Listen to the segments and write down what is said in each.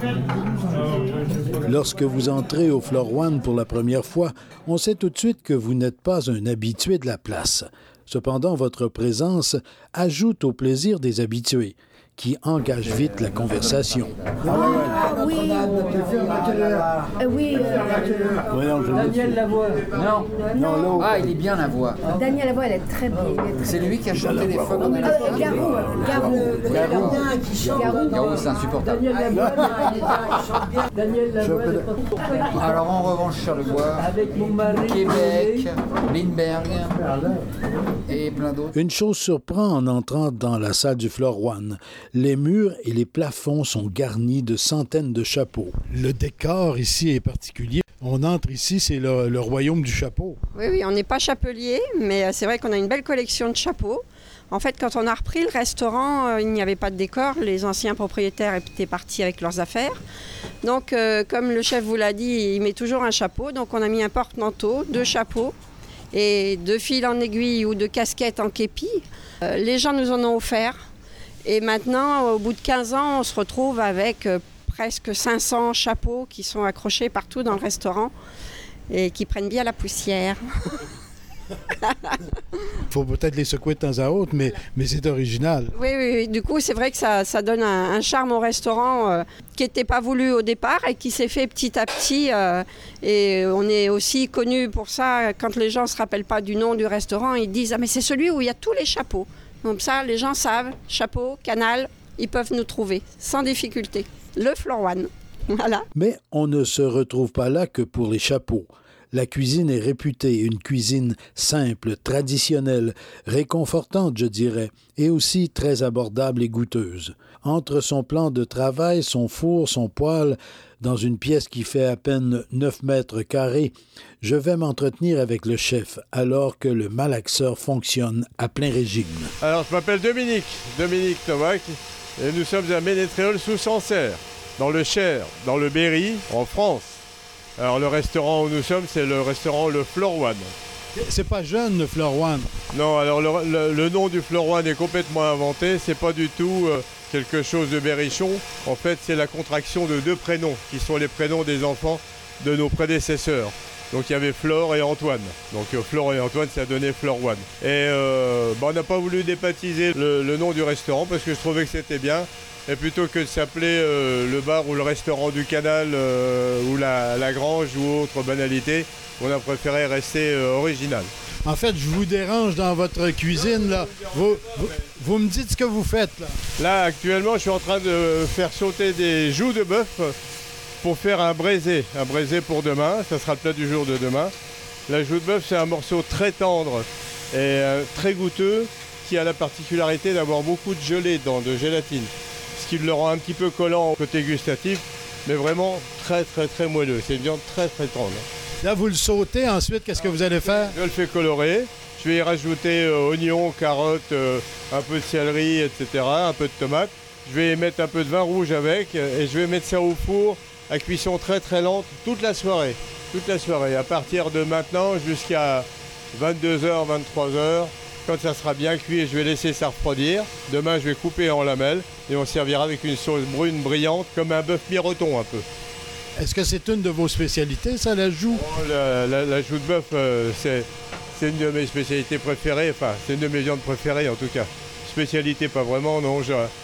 Lorsque vous entrez au Floor One pour la première fois, on sait tout de suite que vous n'êtes pas un habitué de la place. Cependant, votre présence ajoute au plaisir des habitués, qui engage vite la conversation. Oui. Daniel Lavoie. Non. Ah, il est bien Lavoie. Daniel Lavoie, elle est très bien. C'est lui qui a chanté des fois qu'on a Garou, c'est insupportable. Daniel Lavoie. Alors en revanche, Charlevoix, Avec mon mari. Québec, Lindbergh et plein d'autres. Une chose surprend en entrant dans la salle du Floor One. Les murs et les plafonds sont garnis de centaines de chapeaux. Le décor ici est particulier. On entre ici, c'est le royaume du chapeau. Oui, on n'est pas chapelier, mais c'est vrai qu'on a une belle collection de chapeaux. En fait, quand on a repris le restaurant, il n'y avait pas de décor. Les anciens propriétaires étaient partis avec leurs affaires. Donc, comme le chef vous l'a dit, il met toujours un chapeau. Donc, on a mis un porte-manteau, 2 chapeaux et 2 fils en aiguille ou 2 casquettes en képi. Les gens nous en ont offert. Et maintenant, au bout de 15 ans, on se retrouve avec presque 500 chapeaux qui sont accrochés partout dans le restaurant et qui prennent bien la poussière. Il faut peut-être les secouer de temps à autre, mais c'est original. Oui. Du coup, c'est vrai que ça donne un charme au restaurant qui n'était pas voulu au départ et qui s'est fait petit à petit. Et on est aussi connu pour ça. Quand les gens ne se rappellent pas du nom du restaurant, ils disent « Ah, mais c'est celui où il y a tous les chapeaux ». Comme ça, les gens savent, chapeau, canal, ils peuvent nous trouver sans difficulté. Le Floor One, voilà. Mais on ne se retrouve pas là que pour les chapeaux. La cuisine est réputée une cuisine simple, traditionnelle, réconfortante, je dirais, et aussi très abordable et goûteuse. Entre son plan de travail, son four, son poêle, dans une pièce qui fait à peine 9 mètres carrés, je vais m'entretenir avec le chef alors que le malaxeur fonctionne à plein régime. Alors, je m'appelle Dominique Novak, et nous sommes à Ménétréol sous Sancerre, dans le Cher, dans le Berry, en France. Alors, le restaurant où nous sommes, c'est le restaurant Le Floor One. C'est pas jeune, le Floor One. Non, alors le nom du Floor One est complètement inventé, c'est pas du tout quelque chose de berrichon. En fait, c'est la contraction de 2 prénoms, qui sont les prénoms des enfants de nos prédécesseurs. Donc il y avait Flore et Antoine. Donc Flore et Antoine, ça a donné Floor One. Et on n'a pas voulu débaptiser le nom du restaurant parce que je trouvais que c'était bien. Et plutôt que de s'appeler le bar ou le restaurant du canal ou la grange ou autre banalité, on a préféré rester original. En fait, je vous dérange dans votre cuisine, là. Vous me dites ce que vous faites, là. Là, actuellement, je suis en train de faire sauter des joues de bœuf pour faire un braisé pour demain. Ça sera le plat du jour de demain. La joue de bœuf, c'est un morceau très tendre et très goûteux qui a la particularité d'avoir beaucoup de gelée dedans, de gélatine. Ce qui le rend un petit peu collant côté gustatif, mais vraiment très très très moelleux. C'est une viande très très tendre. Là, vous le sautez, ensuite, qu'est-ce que vous allez faire? Je le fais colorer. Je vais y rajouter oignons, carottes, un peu de céleri, etc., un peu de tomates. Je vais mettre un peu de vin rouge avec et je vais mettre ça au four à cuisson très très lente toute la soirée. Toute la soirée, à partir de maintenant jusqu'à 22h, 23h. Quand ça sera bien cuit, je vais laisser ça refroidir. Demain, je vais couper en lamelles et on servira avec une sauce brune brillante comme un bœuf miroton un peu. Est-ce que c'est une de vos spécialités, ça, la joue? La joue de bœuf, c'est une de mes spécialités préférées. Enfin, c'est une de mes viandes préférées en tout cas. Spécialité, pas vraiment, non.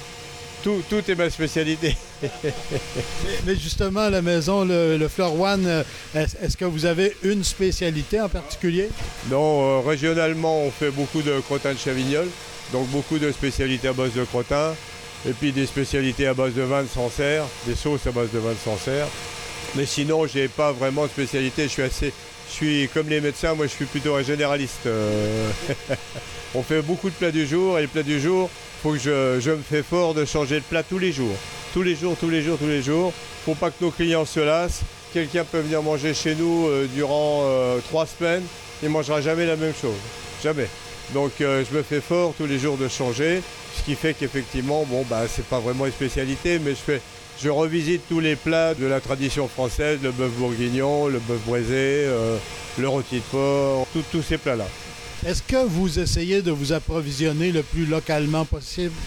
Tout est ma spécialité. Mais justement, à la maison, le Floor One, est-ce que vous avez une spécialité en particulier? Non, régionalement, on fait beaucoup de crottin de Chavignol, donc beaucoup de spécialités à base de crottin, et puis des spécialités à base de vin de Sancerre, des sauces à base de vin de Sancerre. Mais sinon, j'ai pas vraiment de spécialité. Je suis comme les médecins, moi je suis plutôt un généraliste. On fait beaucoup de plats du jour, et les plats du jour, faut que je me fais fort de changer de plat tous les jours. Tous les jours. Faut pas que nos clients se lassent. Quelqu'un peut venir manger chez nous durant 3 semaines, il ne mangera jamais la même chose. Jamais. Donc je me fais fort tous les jours de changer, ce qui fait qu'effectivement, c'est pas vraiment une spécialité, mais je revisite tous les plats de la tradition française, le bœuf bourguignon, le bœuf braisé, le rôti de porc, tous ces plats-là. Est-ce que vous essayez de vous approvisionner le plus localement possible?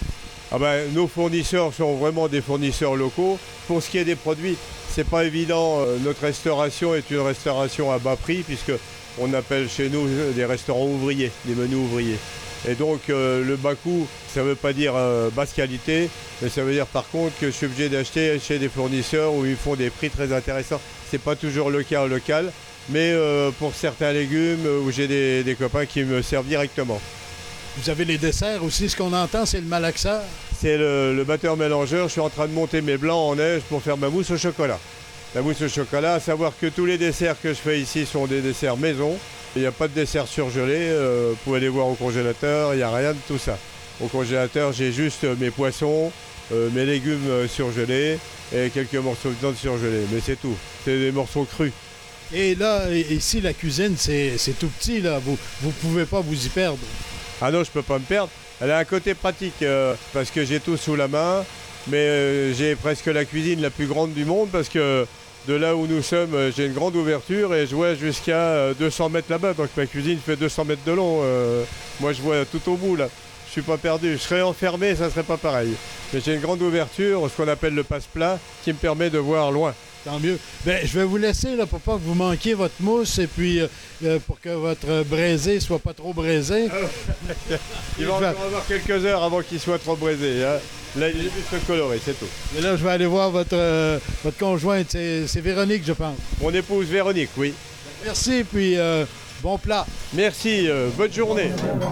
Nos fournisseurs sont vraiment des fournisseurs locaux. Pour ce qui est des produits, c'est pas évident. Notre restauration est une restauration à bas prix puisqu'on appelle chez nous des restaurants ouvriers, des menus ouvriers. Et donc le bas coût, ça ne veut pas dire basse qualité, mais ça veut dire par contre que je suis obligé d'acheter chez des fournisseurs où ils font des prix très intéressants. Ce n'est pas toujours le cas local, mais pour certains légumes où j'ai des copains qui me servent directement. Vous avez les desserts aussi, ce qu'on entend, c'est le malaxeur. C'est le batteur mélangeur, je suis en train de monter mes blancs en neige pour faire ma mousse au chocolat. La mousse au chocolat, à savoir que tous les desserts que je fais ici sont des desserts maison. Il n'y a pas de dessert surgelé, vous pouvez les voir au congélateur, il n'y a rien de tout ça. Au congélateur, j'ai juste mes poissons, mes légumes surgelés et quelques morceaux de viande surgelés, mais c'est tout. C'est des morceaux crus. Et là, ici, la cuisine, c'est tout petit, là. Vous ne pouvez pas vous y perdre. Ah non, je ne peux pas me perdre. Elle a un côté pratique parce que j'ai tout sous la main, mais j'ai presque la cuisine la plus grande du monde parce que de là où nous sommes, j'ai une grande ouverture et je vois jusqu'à 200 mètres là-bas. Donc ma cuisine fait 200 mètres de long. Moi, je vois tout au bout, là. Je suis pas perdu. Je serais enfermé, ça ne serait pas pareil. Mais j'ai une grande ouverture, ce qu'on appelle le passe-plat, qui me permet de voir loin. Tant mieux. Bien, je vais vous laisser là, pour pas que vous manquiez votre mousse et puis pour que votre braisé soit pas trop braisé. Il va encore avoir quelques heures avant qu'il soit trop braisé. Hein. Là, il est juste coloré, c'est tout. Et là, je vais aller voir votre conjointe. C'est Véronique, je pense. Mon épouse Véronique, oui. Merci, puis bon plat. Merci, bonne journée.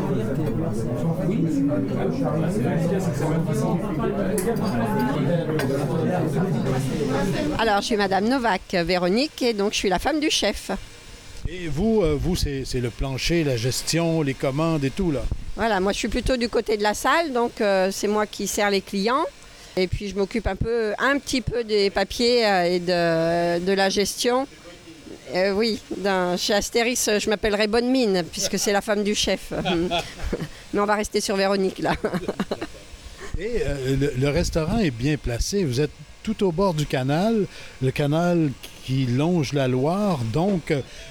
Alors, je suis Madame Novak, Véronique, et donc je suis la femme du chef. Et vous c'est le plancher, la gestion, les commandes et tout, là. Voilà, moi je suis plutôt du côté de la salle, donc c'est moi qui sers les clients. Et puis je m'occupe un petit peu des papiers et de la gestion. Oui, chez Astérix, je m'appellerai Bonne Mine, puisque c'est la femme du chef. Mais on va rester sur Véronique, là. Et le restaurant est bien placé. Vous êtes tout au bord du canal, le canal qui longe la Loire. Donc,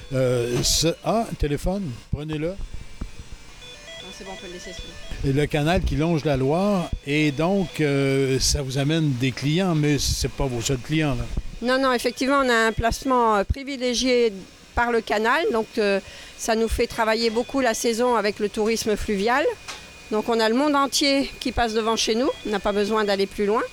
téléphone, prenez-le. C'est bon, on peut le laisser celui-là. Le canal qui longe la Loire, et donc, ça vous amène des clients, mais ce n'est pas vos seuls clients, là. Non, effectivement, on a un placement privilégié par le canal. Donc, ça nous fait travailler beaucoup la saison avec le tourisme fluvial. Donc, on a le monde entier qui passe devant chez nous. On n'a pas besoin d'aller plus loin.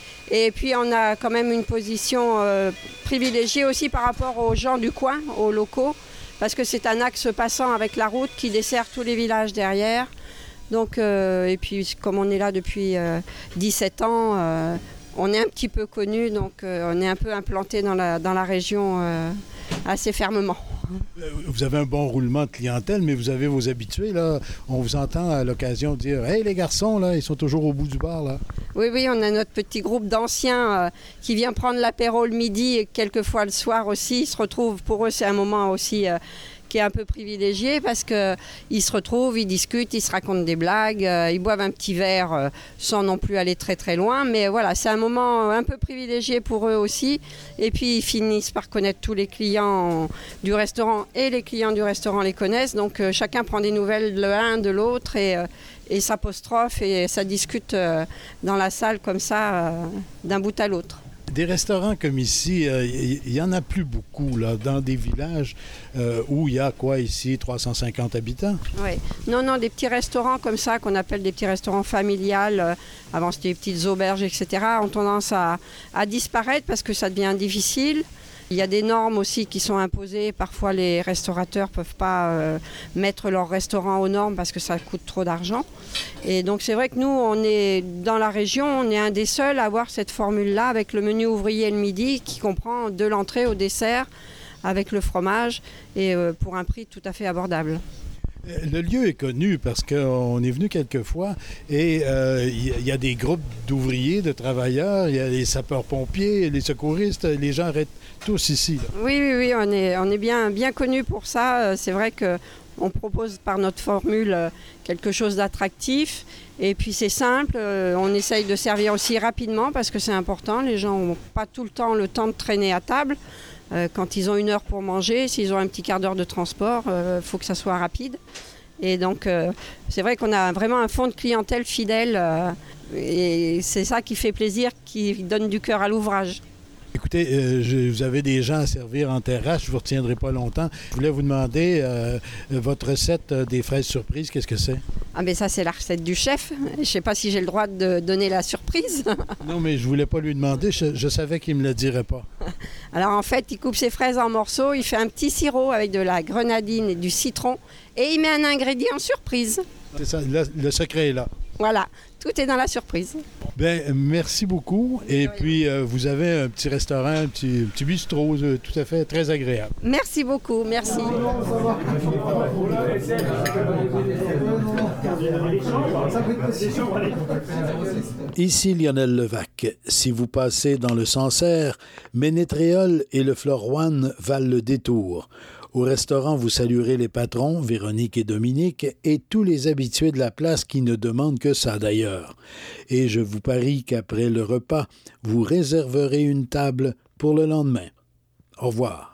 Et puis, on a quand même une position privilégiée aussi par rapport aux gens du coin, aux locaux, parce que c'est un axe passant avec la route qui dessert tous les villages derrière. Donc, et puis, comme on est là depuis 17 ans, on est un petit peu connu, donc on est un peu implanté dans la région assez fermement. Vous avez un bon roulement de clientèle, mais vous avez vos habitués, là. On vous entend à l'occasion dire « Hey, les garçons, là, ils sont toujours au bout du bar, là. » Oui, on a notre petit groupe d'anciens qui vient prendre l'apéro le midi et quelquefois le soir aussi. Ils se retrouvent, pour eux, c'est un moment aussi qui est un peu privilégié parce qu'ils se retrouvent, ils discutent, ils se racontent des blagues, ils boivent un petit verre sans non plus aller très très loin. Mais voilà, c'est un moment un peu privilégié pour eux aussi. Et puis ils finissent par connaître tous les clients du restaurant et les clients du restaurant les connaissent. Donc chacun prend des nouvelles de l'un, de l'autre et s'apostrophe et ça discute dans la salle comme ça d'un bout à l'autre. Des restaurants comme ici, il n'y en a plus beaucoup, là, dans des villages où il y a quoi ici, 350 habitants? Oui. Non, des petits restaurants comme ça, qu'on appelle des petits restaurants familiales, avant c'était des petites auberges, etc., ont tendance à disparaître parce que ça devient difficile. Il y a des normes aussi qui sont imposées. Parfois, les restaurateurs ne peuvent pas mettre leur restaurant aux normes parce que ça coûte trop d'argent. Et donc, c'est vrai que nous, on est dans la région, on est un des seuls à avoir cette formule-là avec le menu ouvrier le midi qui comprend de l'entrée au dessert avec le fromage et pour un prix tout à fait abordable. Le lieu est connu parce qu'on est venu quelques fois et il y a des groupes d'ouvriers, de travailleurs, il y a les sapeurs-pompiers, les secouristes, les gens arrêtent tous ici. Là. Oui, on est bien connus pour ça. C'est vrai qu'on propose par notre formule quelque chose d'attractif et puis c'est simple. On essaye de servir aussi rapidement parce que c'est important. Les gens n'ont pas tout le temps de traîner à table. Quand ils ont 1 heure pour manger, s'ils ont un petit quart d'heure de transport, faut que ça soit rapide. Et donc, c'est vrai qu'on a vraiment un fonds de clientèle fidèle Et c'est ça qui fait plaisir, qui donne du cœur à l'ouvrage. Écoutez, vous avez des gens à servir en terrasse, je ne vous retiendrai pas longtemps. Je voulais vous demander, votre recette des fraises surprises, qu'est-ce que c'est? Ah mais ça c'est la recette du chef. Je ne sais pas si j'ai le droit de donner la surprise. Non, mais je ne voulais pas lui demander, je savais qu'il ne me le dirait pas. Alors en fait, il coupe ses fraises en morceaux, il fait un petit sirop avec de la grenadine et du citron et il met un ingrédient surprise. C'est ça, le secret est là. Voilà, tout est dans la surprise. Bien, merci beaucoup. Et puis, vous avez un petit restaurant, un petit bistrot, tout à fait très agréable. Merci beaucoup, merci. Ici Lionel Levac. Si vous passez dans le Sancerre, Ménétréol et le Florian valent le détour. Au restaurant, vous saluerez les patrons, Véronique et Dominique, et tous les habitués de la place qui ne demandent que ça d'ailleurs. Et je vous parie qu'après le repas, vous réserverez une table pour le lendemain. Au revoir.